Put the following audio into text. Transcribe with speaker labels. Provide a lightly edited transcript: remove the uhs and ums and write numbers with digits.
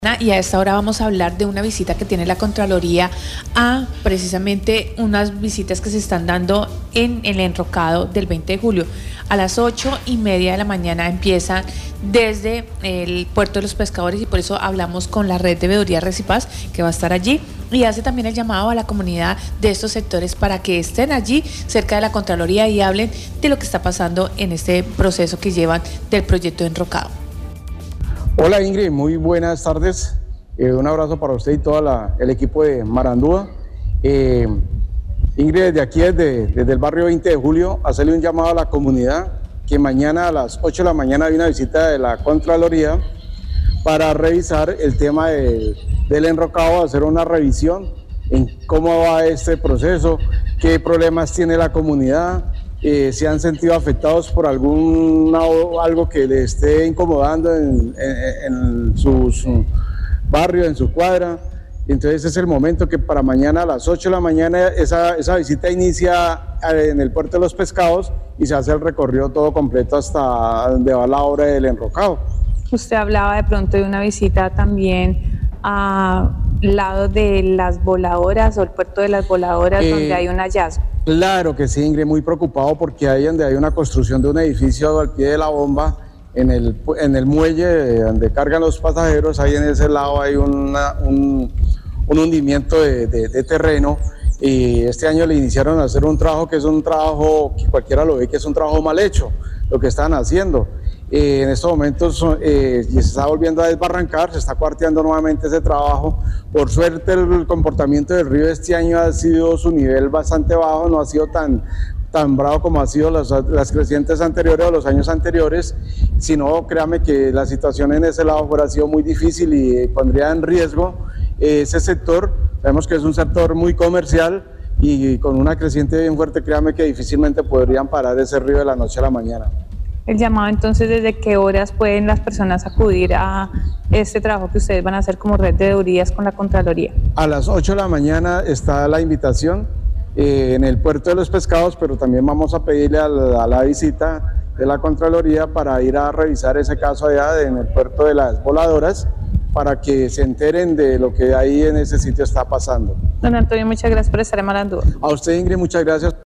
Speaker 1: Y a esta hora vamos a hablar de una visita que tiene la Contraloría a precisamente unas visitas que se están dando en el enrocado del 20 de julio. A las 8:30 de la mañana empiezan desde el Puerto de los Pescadores y por eso hablamos con la red de Veeduría Recipaz que va a estar allí y hace también el llamado a la comunidad de estos sectores para que estén allí cerca de la Contraloría y hablen de lo que está pasando en este proceso que llevan del proyecto de enrocado.
Speaker 2: Hola Ingrid, muy buenas tardes. Un abrazo para usted y todo el equipo de Marandúa. Ingrid, desde aquí, desde el barrio 20 de julio, hacerle un llamado a la comunidad que mañana a las 8 de la mañana hay una visita de la Contraloría para revisar el tema del enrocado, hacer una revisión en cómo va este proceso, qué problemas tiene la comunidad, se han sentido afectados por algo que les esté incomodando en sus barrios, en su cuadra. Entonces es el momento que para mañana a las 8 de la mañana esa visita inicia en el Puerto de los Pescados y se hace el recorrido todo completo hasta donde va la obra del enrocado.
Speaker 3: Usted hablaba de pronto de una visita también al lado de las voladoras o el Puerto de las Voladoras donde hay un hallazgo.
Speaker 2: Claro que sí, Ingrid, muy preocupado porque ahí donde hay una construcción de un edificio al pie de la bomba, en el muelle donde cargan los pasajeros, ahí en ese lado hay un hundimiento de terreno y este año le iniciaron a hacer un trabajo que es un trabajo que cualquiera lo ve que es un trabajo mal hecho, lo que están haciendo. En estos momentos se está volviendo a desbarrancar, se está cuarteando nuevamente ese trabajo. Por suerte el comportamiento del río este año ha sido su nivel bastante bajo, no ha sido tan bravo como ha sido las crecientes anteriores o los años anteriores, sino créame que la situación en ese lado hubiera sido muy difícil y pondría en riesgo ese sector. Sabemos que es un sector muy comercial y con una creciente bien fuerte, créame que difícilmente podrían parar ese río de la noche a la mañana.
Speaker 3: El llamado entonces, ¿desde qué horas pueden las personas acudir a este trabajo que ustedes van a hacer como red de veedurías con la Contraloría?
Speaker 2: A las 8 de la mañana está la invitación en el Puerto de los Pescados, pero también vamos a pedirle a la visita de la Contraloría para ir a revisar ese caso allá en el Puerto de las Voladoras, para que se enteren de lo que ahí en ese sitio está pasando.
Speaker 3: Don Antonio, muchas gracias por estar en Marandúa.
Speaker 2: A usted, Ingrid, muchas gracias.